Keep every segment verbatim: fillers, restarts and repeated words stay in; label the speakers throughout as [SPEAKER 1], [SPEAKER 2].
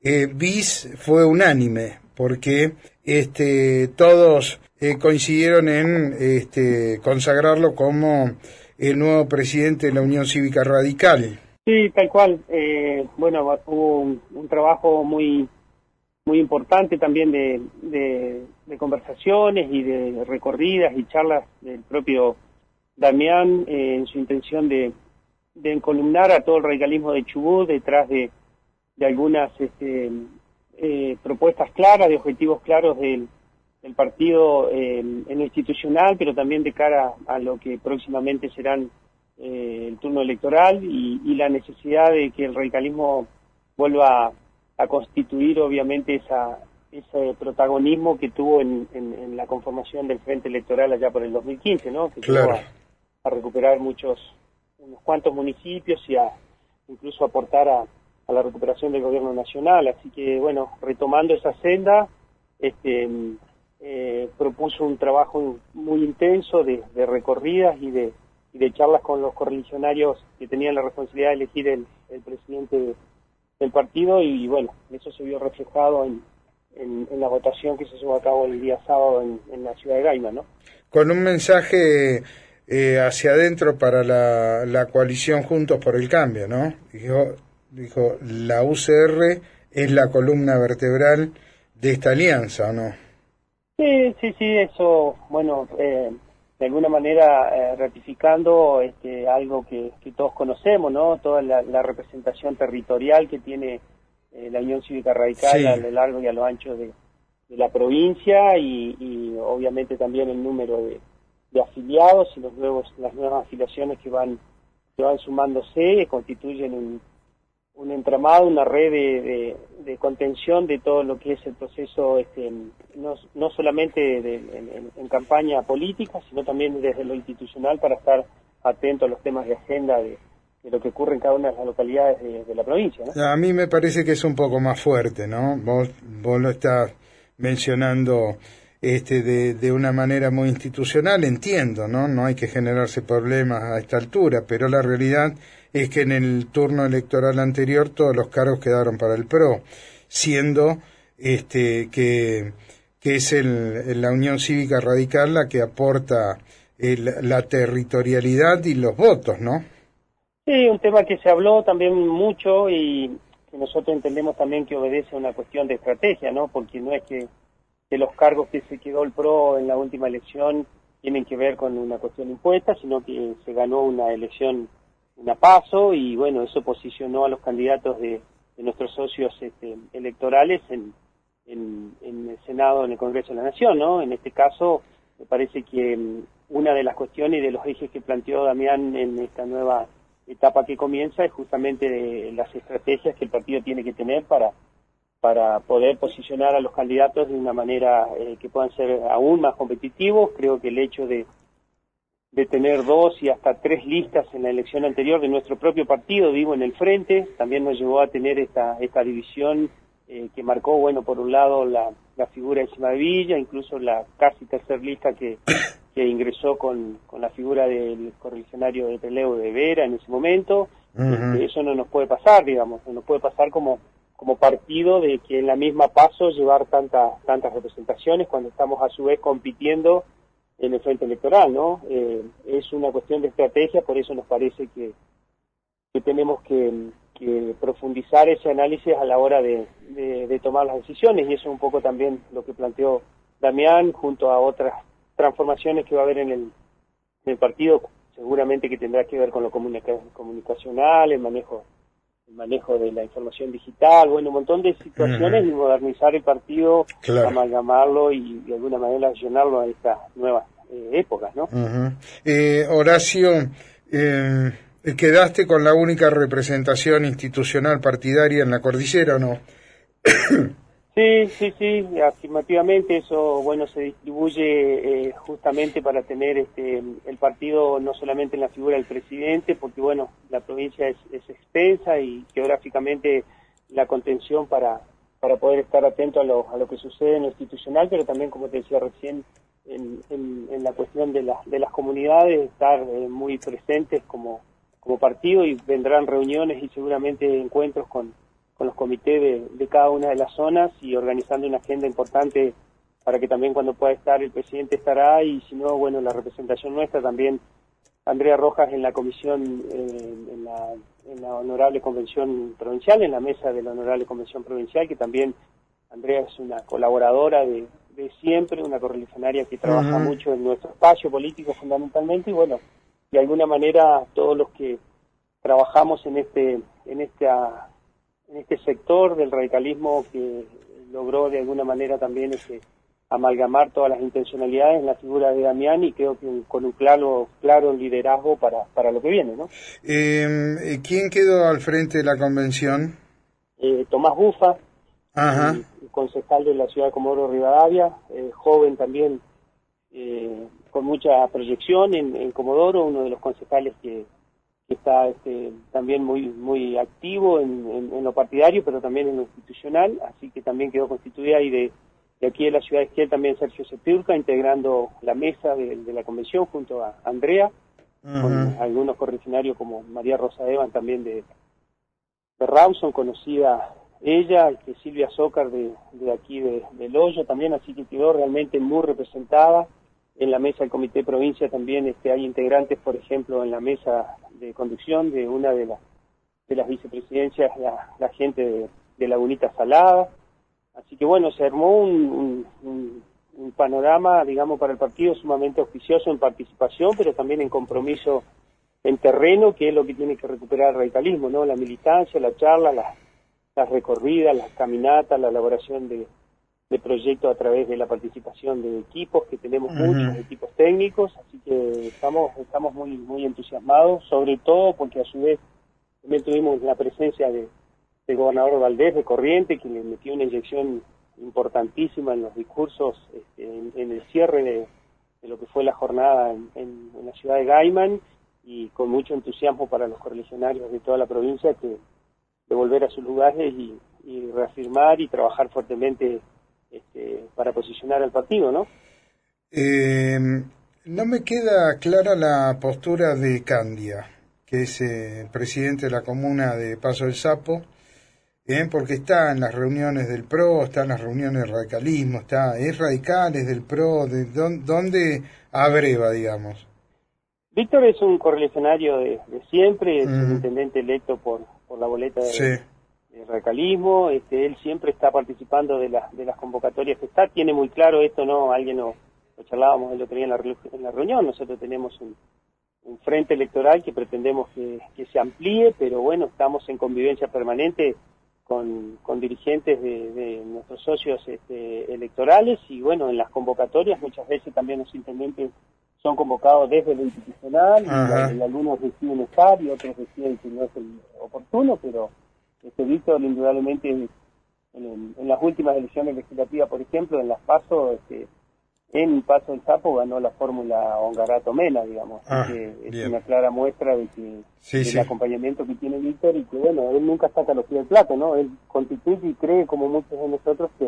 [SPEAKER 1] eh, bis fue unánime, porque este, todos eh, coincidieron en este, consagrarlo como el nuevo presidente de la Unión Cívica Radical.
[SPEAKER 2] Sí, tal cual. Eh, bueno, hubo un, un trabajo muy muy importante también de, de, de conversaciones y de recorridas y charlas del propio Damián eh, en su intención de, de encolumnar a todo el radicalismo de Chubut detrás de, de algunas este, eh, propuestas claras, de objetivos claros del, del partido eh, en lo institucional, pero también de cara a lo que próximamente serán eh, el turno electoral y, y la necesidad de que el radicalismo vuelva a, a constituir obviamente esa ese protagonismo que tuvo en, en, en la conformación del Frente Electoral allá por el dos mil quince, ¿no? Que
[SPEAKER 1] claro.
[SPEAKER 2] llegó a, a recuperar muchos, unos cuantos municipios y a incluso aportar a, a la recuperación del gobierno nacional. Así que, bueno, retomando esa senda, este, eh, propuso un trabajo muy intenso de, de recorridas y de, y de charlas con los correligionarios que tenían la responsabilidad de elegir el, el presidente de, del partido y, bueno, eso se vio reflejado en En, en la votación que se llevó a cabo el día sábado en, en la ciudad de Gaima, ¿no?
[SPEAKER 1] Con un mensaje eh, hacia adentro para la, la coalición Juntos por el Cambio, ¿no? Dijo, dijo, la U C R es la columna vertebral de esta alianza, ¿o no?
[SPEAKER 2] Sí, sí, sí, eso, bueno, eh, de alguna manera eh, ratificando este, algo que, que todos conocemos, ¿no? Toda la, la representación territorial que tiene Eh, la Unión Cívica Radical sí. a lo largo y a lo ancho de, de la provincia y, y obviamente también el número de, de afiliados y los nuevos las nuevas afiliaciones que van que van sumándose constituyen un, un entramado, una red de, de, de contención de todo lo que es el proceso este, no, no solamente de, en, en, en campaña política, sino también desde lo institucional para estar atento a los temas de agenda de de lo que ocurre en cada una de las localidades de, de la provincia, ¿no?
[SPEAKER 1] A mí me parece que es un poco más fuerte, ¿no? Vos, vos lo estás mencionando este, de, de una manera muy institucional, entiendo, ¿no? No hay que generarse problemas a esta altura, pero la realidad es que en el turno electoral anterior todos los cargos quedaron para el P R O, siendo este, que, que es el, la Unión Cívica Radical la que aporta el, la territorialidad y los votos, ¿no?
[SPEAKER 2] Sí, un tema que se habló también mucho y que nosotros entendemos también que obedece a una cuestión de estrategia, ¿no? Porque no es que, que los cargos que se quedó el P R O en la última elección tienen que ver con una cuestión impuesta, sino que se ganó una elección, una PASO, y bueno, eso posicionó a los candidatos de, de nuestros socios este, electorales en, en, en el Senado, en el Congreso de la Nación, ¿no? En este caso, me parece que una de las cuestiones y de los ejes que planteó Damián en esta nueva etapa que comienza es justamente de las estrategias que el partido tiene que tener para para poder posicionar a los candidatos de una manera eh, que puedan ser aún más competitivos. Creo que el hecho de de tener dos y hasta tres listas en la elección anterior de nuestro propio partido, digo, en el frente, también nos llevó a tener esta esta división eh, que marcó, bueno, por un lado la, la figura de Cimadevilla, incluso la casi tercer lista que que ingresó con, con la figura del correligionario de Peleu de Vera en ese momento. Uh-huh. Este, eso no nos puede pasar, digamos, no nos puede pasar como como partido de que en la misma paso llevar tantas tantas representaciones cuando estamos a su vez compitiendo en el frente electoral, ¿no? Eh, es una cuestión de estrategia, por eso nos parece que, que tenemos que, que profundizar ese análisis a la hora de, de, de tomar las decisiones, y eso es un poco también lo que planteó Damián junto a otras transformaciones que va a haber en el, en el partido, seguramente que tendrá que ver con lo comunica comunicacional, el manejo el manejo de la información digital, bueno, un montón de situaciones, uh-huh. y modernizar el partido, claro. amalgamarlo y de alguna manera llenarlo a estas nuevas eh, épocas, ¿no?
[SPEAKER 1] Uh-huh. eh, Horacio, eh, ¿quedaste con la única representación institucional partidaria en la cordillera o no?
[SPEAKER 2] Sí, sí, sí, afirmativamente eso, bueno, se distribuye eh, justamente para tener este el partido no solamente en la figura del presidente, porque bueno, la provincia es, es extensa y geográficamente la contención para para poder estar atento a lo a lo que sucede en lo institucional, pero también, como te decía recién, en, en, en la cuestión de las de las comunidades, estar eh, muy presentes como como partido, y vendrán reuniones y seguramente encuentros con con los comités de, de cada una de las zonas y organizando una agenda importante para que también cuando pueda estar el presidente estará, y si no, bueno, la representación nuestra también, Andrea Rojas en la comisión, eh, en, la, en la honorable convención provincial, en la mesa de la honorable convención provincial, que también Andrea es una colaboradora de, de siempre, una correligionaria que trabaja uh-huh. mucho en nuestro espacio político fundamentalmente, y bueno, de alguna manera todos los que trabajamos en este, en esta, en este sector del radicalismo que logró de alguna manera también ese amalgamar todas las intencionalidades en la figura de Damián, y creo que con un claro claro liderazgo para, para lo que viene, ¿no?
[SPEAKER 1] Eh, ¿Quién quedó al frente de la convención?
[SPEAKER 2] Eh, Tomás Bufa,
[SPEAKER 1] Ajá.
[SPEAKER 2] El, el concejal de la ciudad de Comodoro Rivadavia, eh, joven también, eh, con mucha proyección en, en Comodoro, uno de los concejales que, que está este, también muy muy activo en, en, en lo partidario, pero también en lo institucional, así que también quedó constituida, y de de aquí de la ciudad de Esquiel también Sergio Sepulca, integrando la mesa de, de la convención junto a Andrea, uh-huh. con algunos correligionarios como María Rosa Evan también de, de Rawson, conocida ella, que Silvia Zócar de, de aquí de, de Loyo también, así que quedó realmente muy representada. En la mesa del comité de provincia también este, hay integrantes, por ejemplo, en la mesa de conducción de una de, la, de las vicepresidencias, la, la gente de, de Lagunita Salada. Así que bueno, se armó un, un, un panorama, digamos, para el partido sumamente auspicioso en participación, pero también en compromiso en terreno, que es lo que tiene que recuperar el radicalismo, ¿no? La militancia, la charla, las, las recorridas, las caminatas, la elaboración de, de proyectos a través de la participación de equipos, que tenemos uh-huh. muchos equipos técnicos, así que estamos estamos muy muy entusiasmados, sobre todo porque a su vez también tuvimos la presencia de el gobernador Valdés de Corrientes, que le metió una inyección importantísima en los discursos, este, en, en el cierre de, de lo que fue la jornada en, en, en la ciudad de Gaiman, y con mucho entusiasmo para los correligionarios de toda la provincia, que de volver a sus lugares y, y reafirmar y trabajar fuertemente este, para posicionar al partido, ¿no?
[SPEAKER 1] Eh, no me queda clara la postura de Candia, que es eh, presidente de la comuna de Paso del Sapo, Bien, porque está en las reuniones del P R O, está en las reuniones del radicalismo, está, es radical, es del P R O, de, ¿dónde abreva, digamos?
[SPEAKER 2] Víctor es un correligionario de, de siempre, es mm. un intendente electo por, por la boleta de,
[SPEAKER 1] sí.
[SPEAKER 2] de radicalismo, este, él siempre está participando de, la, de las convocatorias que está, tiene muy claro esto, ¿no? Alguien lo, lo charlábamos el otro día en la, en la reunión, nosotros tenemos un, un frente electoral que pretendemos que, que se amplíe, pero bueno, estamos en convivencia permanente con, con dirigentes de, de nuestros socios este, electorales, y bueno, en las convocatorias muchas veces también los intendentes son convocados desde lo institucional, y, y algunos deciden estar y otros deciden que no es el oportuno, pero este Víctor indudablemente en, en, en las últimas elecciones legislativas, por ejemplo, en las PASO, este, en Paso del Sapo ganó la fórmula Ongarato-Mena, digamos, ah, que es bien. Una clara muestra de que sí, del sí. acompañamiento que tiene Víctor, y que bueno, él nunca saca los pies del plato, ¿no? Él constituye y cree, como muchos de nosotros, que,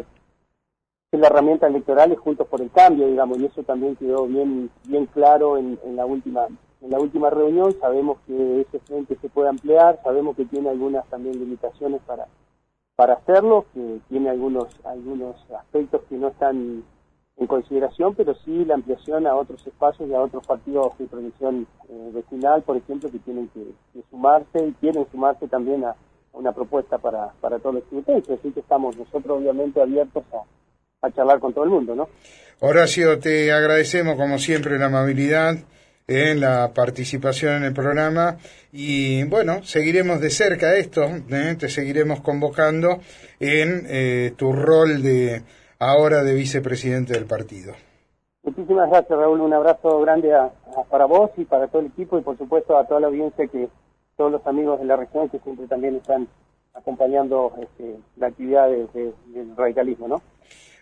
[SPEAKER 2] que la herramienta electoral es Juntos por el Cambio, digamos, y eso también quedó bien bien claro en, en la última en la última reunión. Sabemos que ese frente se puede ampliar, sabemos que tiene algunas también limitaciones para para hacerlo, que tiene algunos algunos aspectos que no están en consideración, pero sí la ampliación a otros espacios y a otros partidos de proyección eh, vecinal, por ejemplo, que tienen que, que sumarse y quieren sumarse también a, a una propuesta para, para todos los tributos. Así que estamos nosotros obviamente abiertos a, a charlar con todo el mundo, ¿no?
[SPEAKER 1] Horacio, te agradecemos como siempre la amabilidad en la participación en el programa, y bueno, seguiremos de cerca esto, ¿eh? Te seguiremos convocando en eh, tu rol de ahora de vicepresidente del partido.
[SPEAKER 2] Muchísimas gracias, Raúl, un abrazo grande a, a, para vos y para todo el equipo, y por supuesto a toda la audiencia, que todos los amigos de la región que siempre también están acompañando este, la actividad de, de, del radicalismo, ¿no?